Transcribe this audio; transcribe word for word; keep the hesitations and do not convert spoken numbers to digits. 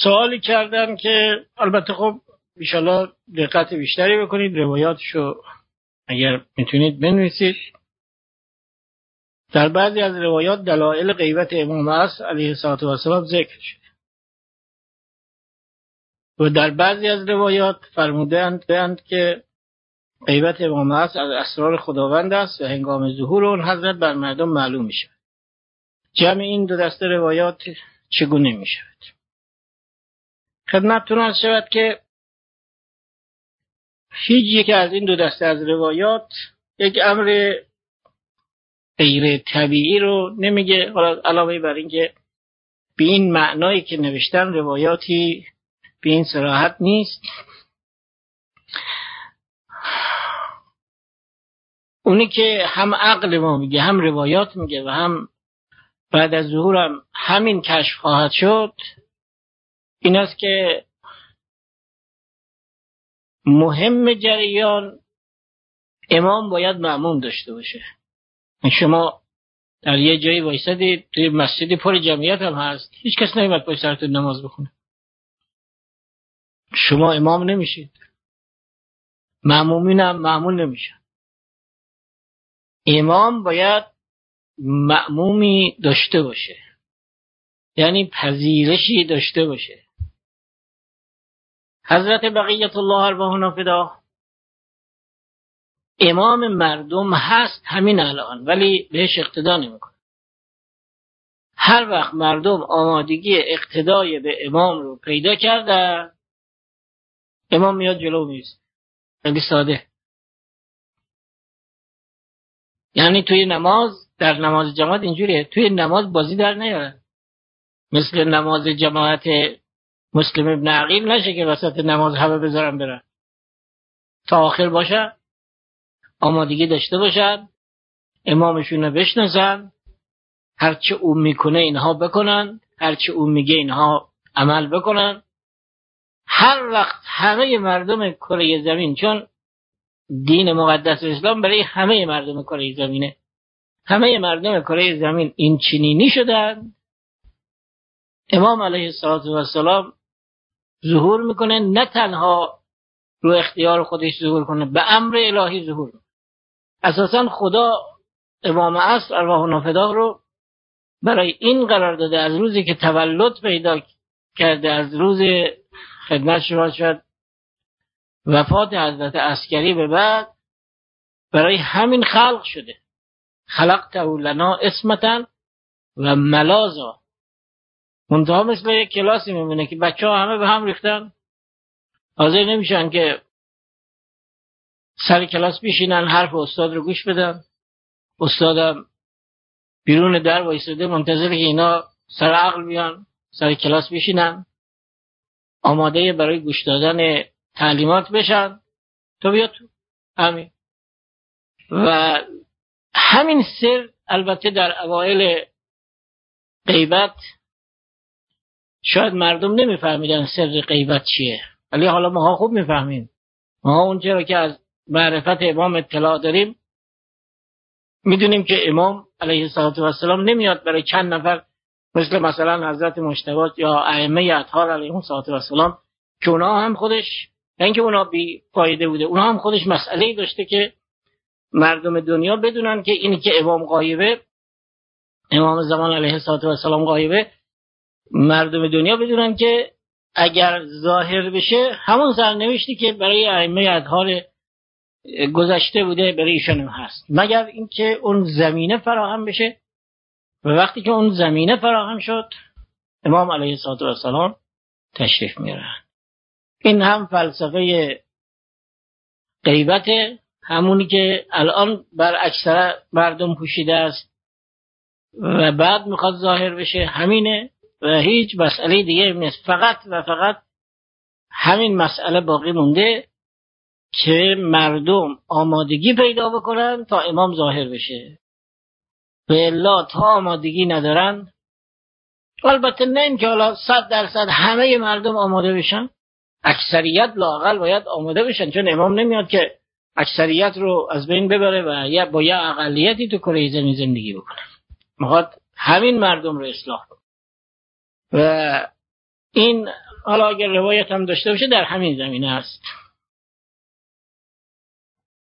سوالی کردن که البته خب انشالله دقت بیشتری بکنید، روایاتشو اگر میتونید بنویسید. در بعضی از روایات دلایل غیبت امام عصر علیه السلام ذکر شده و در بعضی از روایات فرمودند که غیبت امام عصر از اسرار خداوند است و هنگام ظهور اون حضرت بر مردم معلوم می شود. جمع این دو دسته روایات چگونه می شود؟ خدمتتون عرض شود که هیچ یک از این دو دسته از روایات یک امر غیر طبیعی رو نمیگه، حالا علاوه بر این که به این معنایی که نوشتن روایاتی به این صراحت نیست. اونی که هم عقل ما میگه هم روایات میگه و هم بعد از ظهور هم همین کشف خواهد شد، این است که مهم جریان امام باید مأموم داشته باشه. شما در یه جایی وایسادید، توی مسجدی پر جمعیت هم هست، هیچ کس نمیاد پای سرتون نماز بخونه، شما امام نمیشید، مأمومین هم مأمون نمیشن. امام باید مأمومی داشته باشه، یعنی پذیرشی داشته باشه. حضرت بقیت الله ارواحنا فدا امام مردم هست همین الان، ولی بهش اقتدا نمیکنه. هر وقت مردم آمادگی اقتدای به امام رو پیدا کرده، امام میاد جلو میز. خیلی ساده. یعنی توی نماز، در نماز جماعت اینجوریه، توی نماز بازی در نیارن. مثل نماز جماعت مسلم ابن عقیل نشه که وسط نماز همه بذارن برن، تا آخر باشه، آمادگی داشته باشن، امامشون رو بشناسن، هرچه او میکنه اینها بکنن، هرچه او میگه اینها عمل بکنن. هر وقت همه مردم کره زمین، چون دین مقدس اسلام برای همه مردم کره زمینه، همه مردم کره زمین این چنینی شدن، امام علیه السلام ظهور میکنه. نه تنها رو اختیار خودش ظهور کنه، به امر الهی ظهور کنه. اساسا خدا امام عصر ارواحنا فدا رو برای این قرار داده، از روزی که تولد پیدا کرده، از روز خدمت شما شد وفات حضرت عسکری به بعد، برای همین خلق شده. خلقته لنا اسمتا و ملازا. منتها مثل یک کلاسی میمونه که بچه ها همه به هم ریختن، حاضر نمیشن که سر کلاس بشینن حرف استاد رو گوش بدن. استادم بیرون در وایساده منتظر که اینا سر عقل بیان سر کلاس بشینن، آماده برای گوش دادن تعلیمات بشن تو بیا تو. همین. و همین سر البته در اوایل غیبت شاید مردم نمیفهمیدن سر غیبت چیه، ولی حالا ما خوب میفهمیم. ما اونجا رو که از معرفت امام اطلاع داریم، میدونیم که امام علیه السلام نمیاد برای چند نفر مثل مثلا حضرت مجتبی یا ائمه اطهار علیهم السلام که اونا هم خودش، اینکه اونا بی فایده بوده، اونا هم خودش مسئله‌ای داشته که مردم دنیا بدونن که اینی که امام غایبه، امام زمان علیه السلام غایبه، مردم دنیا بدونن که اگر ظاهر بشه همون سرنوشتی که برای ائمه اطهار گذشته بوده برای ایشون هم هست، مگر اینکه اون زمینه فراهم بشه. و وقتی که اون زمینه فراهم شد، امام علیه السلام تشریف میارن. این هم فلسفه غیبت، همونی که الان بر اکثر مردم پوشیده است و بعد میخواد ظاهر بشه، همینه و هیچ مسئله دیگه نیست. فقط و فقط همین مسئله باقی مونده که مردم آمادگی پیدا بکنن تا امام ظاهر بشه، و الا تا آمادگی ندارن. البته نه این که حالا صد درصد همه مردم آماده بشن، اکثریت لااقل باید آماده بشن، چون امام نمیاد که اکثریت رو از بین ببره و یا با یه اقلیتی تو کره زمین زندگی بکنه. میخواد همین مردم رو اصلاح کنه و این حالا اگر روایت هم داشته باشه در همین زمینه است.